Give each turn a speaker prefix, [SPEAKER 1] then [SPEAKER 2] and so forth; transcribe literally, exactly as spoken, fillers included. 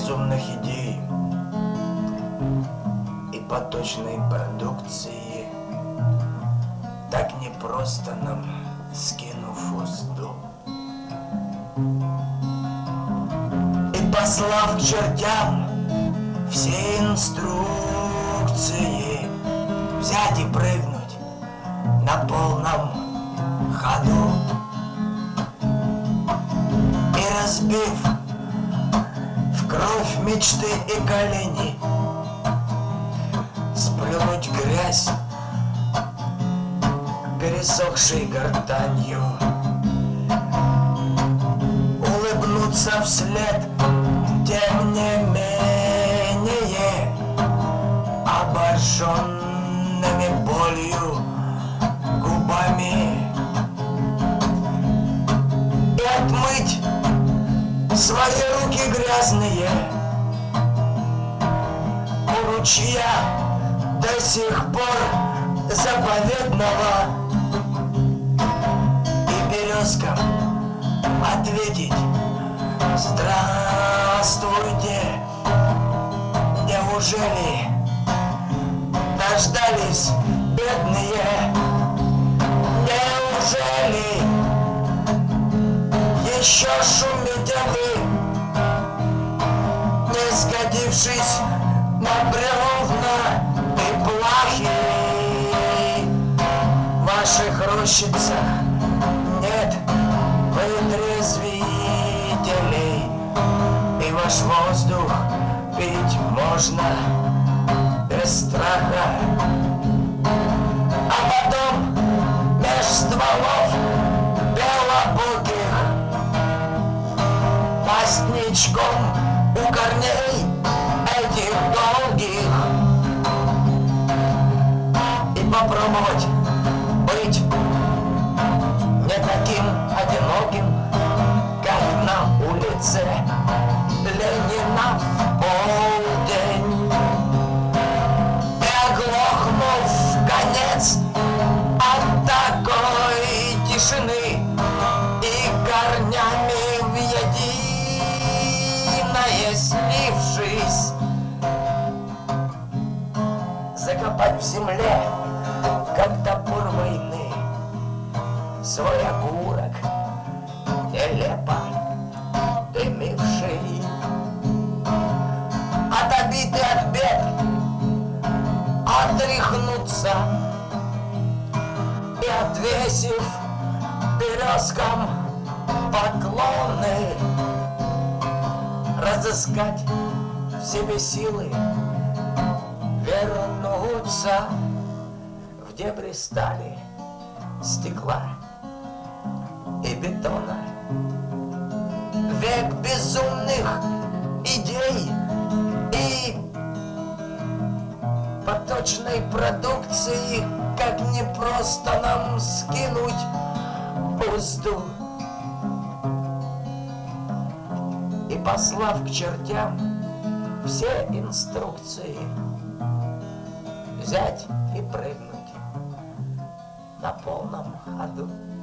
[SPEAKER 1] безумных идей и поточной продукции, так непросто нам, скинув узду и послав к чертям все инструкции, взять и прыгнуть на полном ходу и, разбив в кровь мечты и колени, сплюнуть грязь пересохшей гортанью, улыбнуться вслед, тем не менее обожженными болью губами, и отмыть свои руки грязные у ручья до сих пор заповедного, и березкам ответить: здравствуйте, неужели дождались, бедные? Неужели еще шумите вы, не сгодившись на бревна и плахи? В ваших рощицах нет вытрезвителей, и ваш воздух пить можно без страха. А потом меж стволов белобоких пасть ничком у корней этих долгих и попробовать быть не таким одиноким, как на улице Ленина в полдень, и, оглохнув конец от такой тишины и корнями в единое слившись, закопать в земле, как топор войны, свой окурок, нелепо дымивший, от обид и от бед отряхнуться и, отвесив березкам поклоны, разыскать в себе силы вернуться в дебри стали, стекла и бетона. Век безумных идей и поточной продукции, как непросто нам скинуть узду, и, послав к чертям все инструкции, взять и прыгнуть на полном ходу.